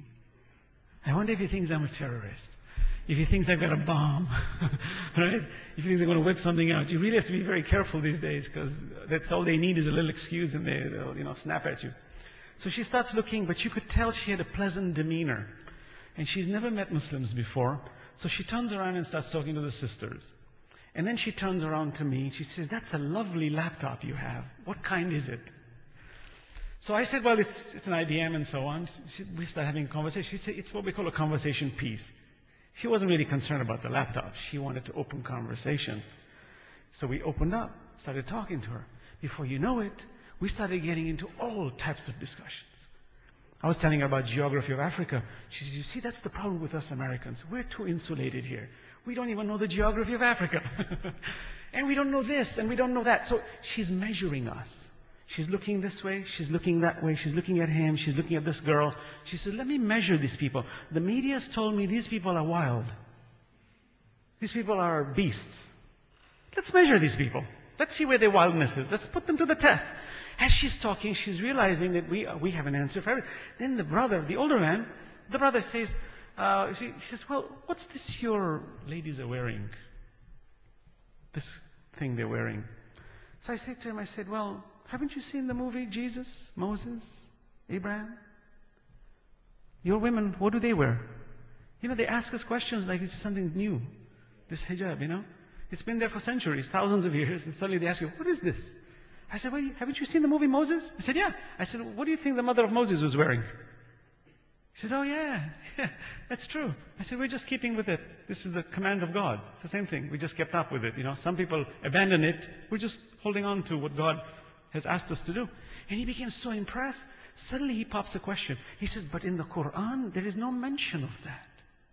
I wonder if he thinks I'm a terrorist. If he thinks I've got a bomb, right? If he thinks I'm going to whip something out. You really have to be very careful these days because that's all they need is a little excuse and they, they'll, you know, snap at you. So she starts looking, but you could tell she had a pleasant demeanor. And she's never met Muslims before. So she turns around and starts talking to the sisters. And then she turns around to me. She says, that's a lovely laptop you have. What kind is it? So I said, well, it's, it's an I B M and so on. She, we started having a conversation. She said, it's what we call a conversation piece. She wasn't really concerned about the laptop. She wanted to open conversation. So we opened up, started talking to her. Before you know it, we started getting into all types of discussions. I was telling her about geography of Africa. She says, you see, that's the problem with us Americans. We're too insulated here. We don't even know the geography of Africa. And we don't know this, and we don't know that. So she's measuring us. She's looking this way, she's looking that way, she's looking at him, she's looking at this girl. She says, let me measure these people. The media has told me these people are wild. These people are beasts. Let's measure these people. Let's see where their wildness is. Let's put them to the test. As she's talking, she's realizing that we, we have an answer for everything. Then the brother, the older man, the brother says, uh, she, she says, well, what's this your ladies are wearing? This thing they're wearing. So I said to him, I said, well, haven't you seen the movie Jesus, Moses, Abraham? Your women, what do they wear? You know, they ask us questions like it's something new. This hijab, you know? It's been there for centuries, thousands of years, and suddenly they ask you, what is this? I said, well, haven't you seen the movie Moses? He said, yeah. I said, what do you think the mother of Moses was wearing? He said, oh yeah, yeah, that's true. I said, we're just keeping with it. This is the command of God. It's the same thing. We just kept up with it. You know, some people abandon it. We're just holding on to what God has asked us to do. And he became so impressed. Suddenly he pops a question. He says, but in the Quran, there is no mention of that.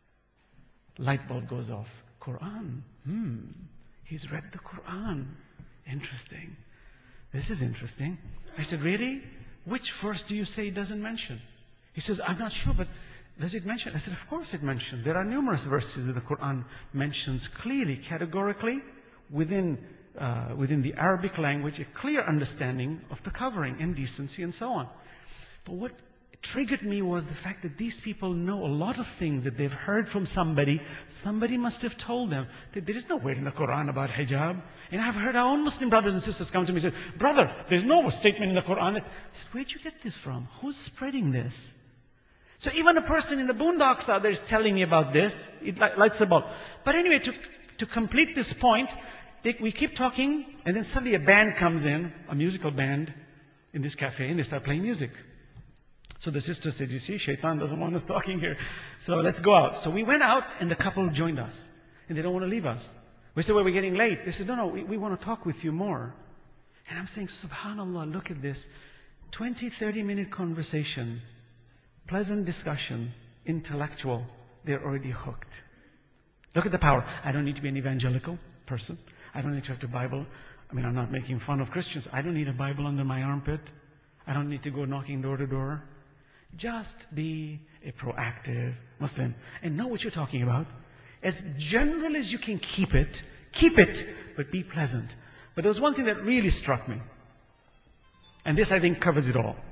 Light bulb goes off. Quran. Hmm. He's read the Quran. Interesting. This is interesting. I said, really? Which verse do you say it doesn't mention? He says, I'm not sure, but does it mention? I said, of course it mentions. There are numerous verses that the Quran mentions clearly, categorically, within, uh, within the Arabic language, a clear understanding of the covering and decency and so on. But what triggered me was the fact that these people know a lot of things that they've heard from somebody. Somebody must have told them that there is no word in the Quran about hijab. And I've heard our own Muslim brothers and sisters come to me and say, brother, there's no statement in the Quran. I said, where'd you get this from? Who's spreading this? So even a person in the boondocks out there is telling me about this. It lights the bulb. But anyway, to, to complete this point, they, we keep talking, and then suddenly a band comes in, a musical band, in this cafe, and they start playing music. So the sister said, you see, Shaitan doesn't want us talking here. So let's go out. So we went out, and the couple joined us. And they don't want to leave us. We said, well, we're getting late. They said, no, no, we, we want to talk with you more. And I'm saying, subhanAllah, look at this. twenty, thirty minute conversation. Pleasant discussion. Intellectual. They're already hooked. Look at the power. I don't need to be an evangelical person. I don't need to have the Bible. I mean, I'm not making fun of Christians. I don't need a Bible under my armpit. I don't need to go knocking door to door. Just be a proactive Muslim and know what you're talking about. As general as you can keep it, keep it, but be pleasant. But there was one thing that really struck me. And this, I think, covers it all.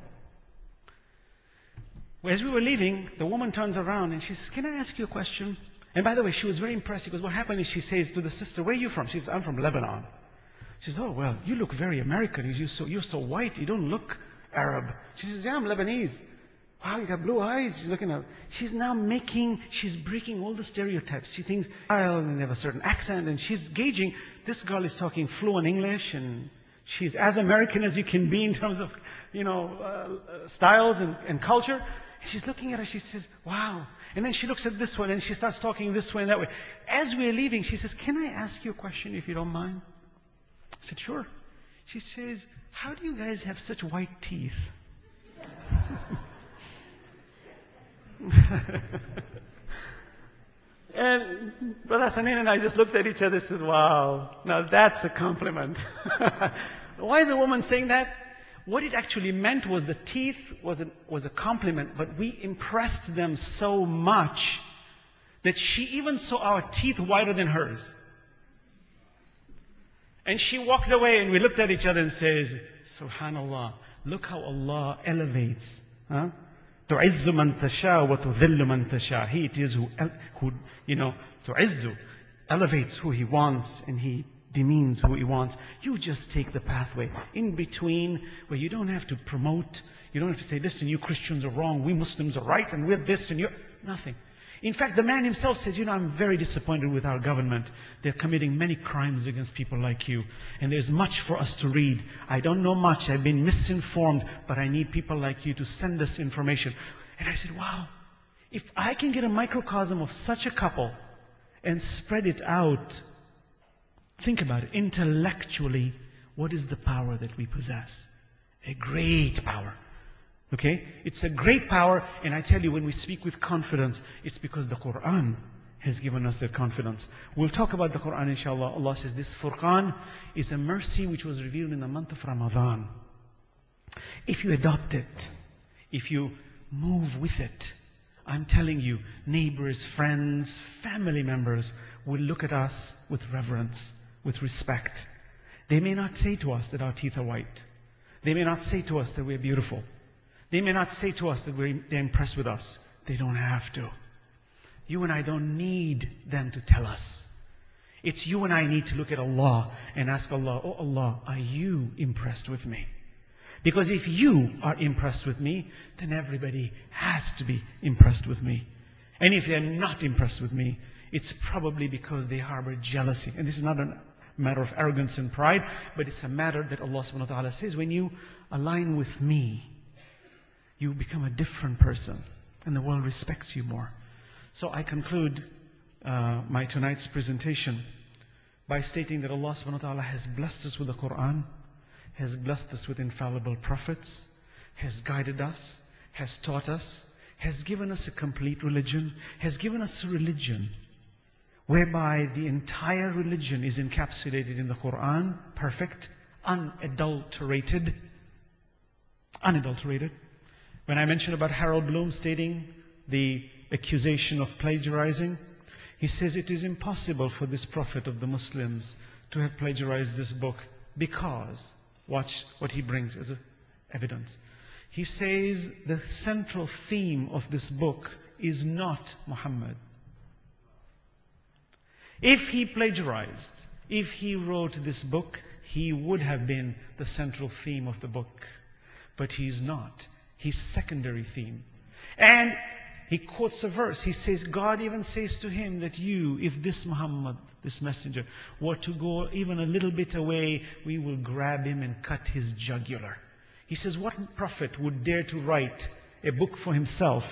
As we were leaving, the woman turns around and she says, can I ask you a question? And by the way, she was very impressed because what happened is she says to the sister, where are you from? She says, I'm from Lebanon. She says, oh, well, you look very American. You're so, you're so white. You don't look Arab. She says, yeah, I'm Lebanese. Wow, you got blue eyes. She's looking at. She's now making, she's breaking all the stereotypes. She thinks, oh, and they have a certain accent, and she's gauging. This girl is talking fluent English, and she's as American as you can be in terms of, you know, uh, styles and, and culture. She's looking at her. She says, wow. And then she looks at this one, and she starts talking this way and that way. As we're leaving, she says, can I ask you a question if you don't mind? I said, sure. She says, how do you guys have such white teeth? And Brother Sanin and I just looked at each other and said, wow, now that's a compliment. Why is a woman saying that? What it actually meant was the teeth was a, was a compliment, but we impressed them so much that she even saw our teeth whiter than hers. And she walked away and we looked at each other and says, Subhanallah, look how Allah elevates. Huh? تُعِزُّ مَنْ تَشَاءُ وَتُذِلُّ مَنْ تَشَاءُ. He it is who, who, you know, تُعِزُّ, elevates who He wants and He demeans who He wants. You just take the pathway in between where you don't have to promote, you don't have to say, listen, you Christians are wrong, we Muslims are right, and we're this and you're nothing. In fact, the man himself says, you know, I'm very disappointed with our government. They're committing many crimes against people like you. And there's much for us to read. I don't know much. I've been misinformed, but I need people like you to send us information. And I said, wow, if I can get a microcosm of such a couple and spread it out, think about it. Intellectually, what is the power that we possess? A great power. Okay? It's a great power, and I tell you, when we speak with confidence, it's because the Quran has given us that confidence. We'll talk about the Quran, inshallah. Allah says this Furqan is a mercy which was revealed in the month of Ramadan. If you adopt it, if you move with it, I'm telling you, neighbors, friends, family members will look at us with reverence, with respect. They may not say to us that our teeth are white. They may not say to us that we're beautiful. They may not say to us that we're, they're impressed with us. They don't have to. You and I don't need them to tell us. It's you and I need to look at Allah and ask Allah, oh Allah, are you impressed with me? Because if you are impressed with me, then everybody has to be impressed with me. And if they're not impressed with me, it's probably because they harbor jealousy. And this is not a matter of arrogance and pride, but it's a matter that Allah subhanahu wa ta'ala says, when you align with me, you become a different person, and the world respects you more. So I conclude uh, my tonight's presentation by stating that Allah subhanahu wa ta'ala has blessed us with the Quran, has blessed us with infallible prophets, has guided us, has taught us, has given us a complete religion, has given us a religion whereby the entire religion is encapsulated in the Quran, perfect, unadulterated. Unadulterated. When I mentioned about Harold Bloom stating the accusation of plagiarizing, he says it is impossible for this prophet of the Muslims to have plagiarized this book because, watch what he brings as evidence. He says the central theme of this book is not Muhammad. If he plagiarized, if he wrote this book, he would have been the central theme of the book. But he's not. He's secondary theme. And he quotes a verse. He says, God even says to him that you, if this Muhammad, this messenger, were to go even a little bit away, we will grab him and cut his jugular. He says, what prophet would dare to write a book for himself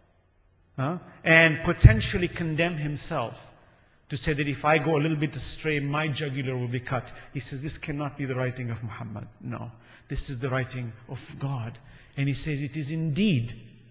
huh, and potentially condemn himself to say that if I go a little bit astray, my jugular will be cut? He says, this cannot be the writing of Muhammad. No, this is the writing of God. And he says, it is indeed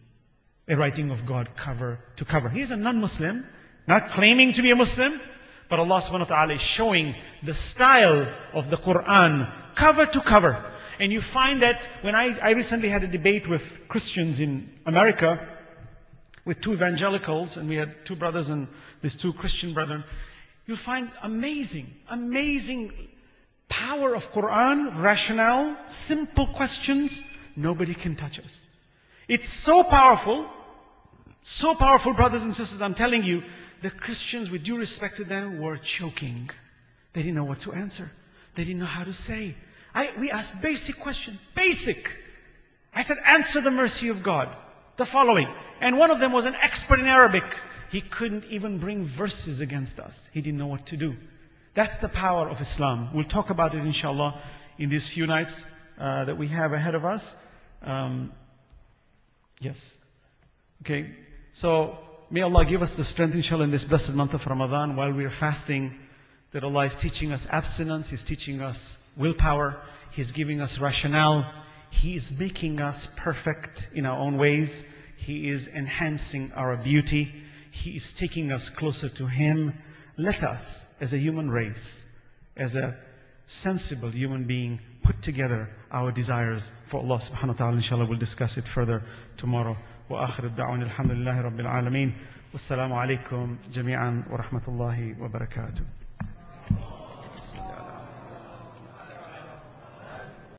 a writing of God cover to cover. He's a non-Muslim, not claiming to be a Muslim, but Allah subhanahu wa ta'ala is showing the style of the Quran cover to cover. And you find that when I, I recently had a debate with Christians in America, with two evangelicals, and we had two brothers and these two Christian brethren, you find amazing, amazing power of Quran, rationale, simple questions. Nobody can touch us. It's so powerful, so powerful, brothers and sisters, I'm telling you, the Christians, with due respect to them, were choking. They didn't know what to answer. They didn't know how to say. I, we asked basic questions, basic. I said, answer the mercy of God. The following. And one of them was an expert in Arabic. He couldn't even bring verses against us. He didn't know what to do. That's the power of Islam. We'll talk about it, inshallah, in these few nights uh, that we have ahead of us. Um, yes. Okay. So, may Allah give us the strength, inshallah, in this blessed month of Ramadan while we are fasting, that Allah is teaching us abstinence, He's teaching us willpower, He's giving us rationale, He is making us perfect in our own ways, He is enhancing our beauty, He is taking us closer to Him. Let us, as a human race, as a sensible human being, put together our desires for Allah subhanahu wa ta'ala. Inshallah, we'll discuss it further tomorrow. وآخر الدعوان الحمد لله رب العالمين والسلام عليكم جميعا ورحمة الله وبركاته.